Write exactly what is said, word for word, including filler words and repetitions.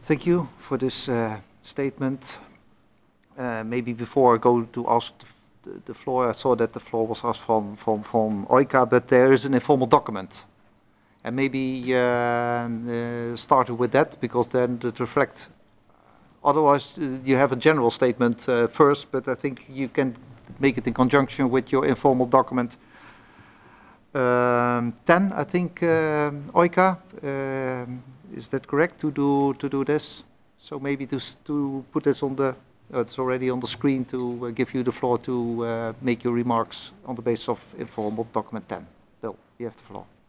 Thank you for this uh, statement. Uh, maybe before I go to ask the, the floor, I saw that the floor was asked from, from, from OICA, but there is an informal document. And maybe uh, uh, starting with that, because then it reflects. Otherwise, uh, you have a general statement uh, first, but I think you can make it in conjunction with your informal document. Um, ten, I think, um OICA, um, is that correct to do to do this? So maybe to to put this on the, uh, it's already on the screen to uh, give you the floor to uh, make your remarks on the basis of informal document ten. Bill, you have the floor.